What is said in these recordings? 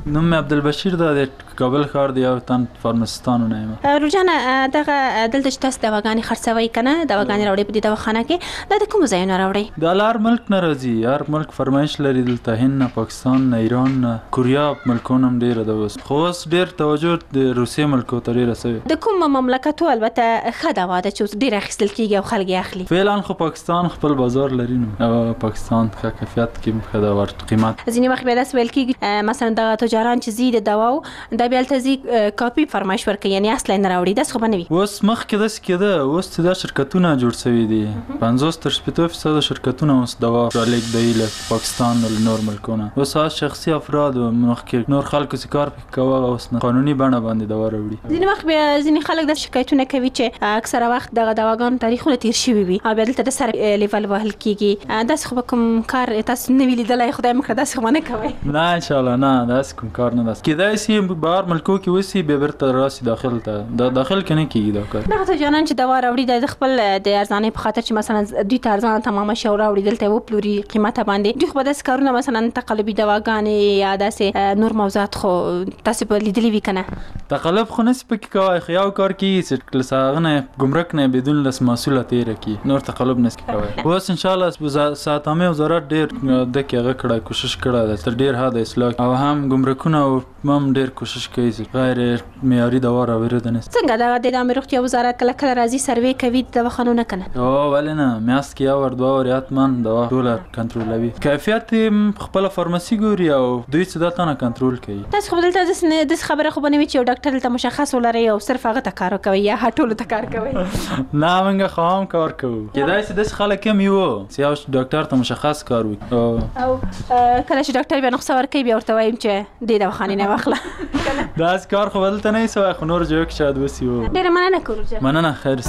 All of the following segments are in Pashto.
نوم مې عبدالبشیر ده، د کابل ښار د یو تن فارمسستانو نه یم. روح جان دغه دلته چې تاسو دواګانې خرڅوئ که نه، دواګانې راوړئ په دې دواخانه کې، دا د کومو ځایونو راوړئ؟ دا له هر ملک نه راځي، هر ملک فرمایش لري. دلته هند نه، پاکستان نه، ایران نه، کوریا ملکونه هم ډېره ده اوس، خو اوس ډېر توجه د روسیې ملکو ته ډېره سوې. د کوم مملکتو البته ښه دوا ده چې اوس ډېر اخیستل کېږي او خلک یې اخلي؟ فعلا خو پاکستان خپل بازار لري نو، او پاکستان ښه کیفیت کې ښه ده ور قیمت. ځینې وخت بیا داسې ویل کېږي مثلا دغه تجاران چې ځي د دواو دا بیا هلته ځي کاپي فرمایش ورکوي، یعنې اصلا نه راوړي. داسې خو به نه وي. اوس مخکې داسې کېده، اوس چې دا شرکتونه جوړ سوي دي 50 تر 60% شرکتونه اوس دوا رالېږدوي له پاکستان او له نور ملکونه. اوس هغه شخصي افراد مخکې نور خلکو چې کار پکې کوه، اوس نه قانوني بڼه باندې دوا راوړي. ځینې وخت بیا ځینې خلک داسې شکایتونه کوي چې اکثره وخت دغه دواګانو تاریخونه تیر شوي وي او بیا دلته د سره لیول وهل کېږي. داسې خو به کوم کار تاسو نه وي لیدلی؟ خدای مه کړه داسې خو به نه کوئ؟ نه انشاءالله نه، داسې کوم کار نه ده. کېدای شي بهر ملکو کې اوسي بیا بیرته راسي داخل ته، دا داخل کې نه کېږي دا کار. دغه تجاران چې دوا راوړي د خپل د ارزانۍ په خاطر چې مثلا دوی ته ارزانه تمامه شي او راوړي دلته یې وپلوري قیمته باندې، دوی خو به داسې کارونه مثلا تقلبي دواګانې یا داسې نور موضوعات خو تاسې به لیدلي وي که نه؟ تقلب خو نسي پکې کوی، خو یو کار کېږي چې له هغه نه ګمرک نه بدون لس محصوله تېره کړي، نور تقلب نسي کوی. اوس انشاءالله ساتامې وزارت ډېر دکې هغه کړی، کوشش کړی ده تر ډېر حده اصلاح، او هم ګمرکونه هم ډېر کوشش کوي چې غیر معیاري دوا راوړي نه. څنګه دغه د عامې روغتیا وزارت کله کله راځي سروې کوي د دواخانو نه که نه؟ ولې نه، میاشت کې یو ور دوه ورې حتما دوا ټوله کنټرولوي. کیفیت یې خپله فارمسي ګوري او دوی چې دا تانه کنټرول کوي. تاسو خو دلته داسې خبره خو به نه وي چې یو ډاکټر دلته مشخص ولرئ او صرف هغه ته کار کوئ یا ټولو ته کار کوئ؟ نه موږ خو هم کار کوو، کېدای شي داسې خلک هم یو چې یو ډاکټر ته مشخص کار وکړي او کله چې ډاکټر بیا نسخه ورکوي بیا ورته وایم چې دې دواخانې نه واخله. داسې کار خو دلته نه وي سوی، خو نور ځایو کې شاید وسي. ډېره مننه کوروجه. مننه، خیر.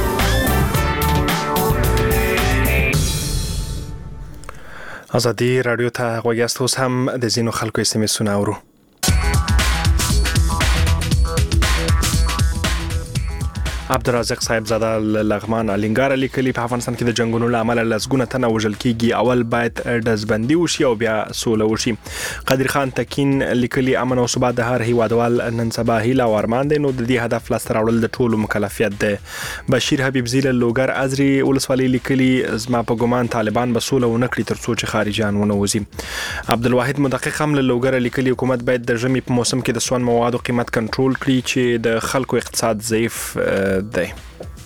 ازادي راډیو ته غوږ یاست. اوس هم د ځینو خلکو اس ام اسونه اورو. عبدالرزاق صاحب زاده لغمان الینګار لیکلي په افغانستان کې د جنگونو له امله لسګونه تنه وژل کیږي، اول باید ډزبندي وشي او بیا سوله وشي. قادر خان تکین لیکلي امن او ثبات د هر هیوادوال نن سبا هیله او ارمان دی، نو د دې هدف لاسته راوړل د ټولو مکلفیت دی. بشیر حبیبزی له لوګر ازري ولسوالۍ لیکلي زما په ګمان طالبان به سوله ونه کړي تر څو چې خارجيان ونه وځي. عبدالواحد مدقق هم له لوګر لیکلي حکومت باید د ژمي په موسم کې د سون موادو قیمت کنټرول کړي چې د خلکو اقتصاد ضعیف دی.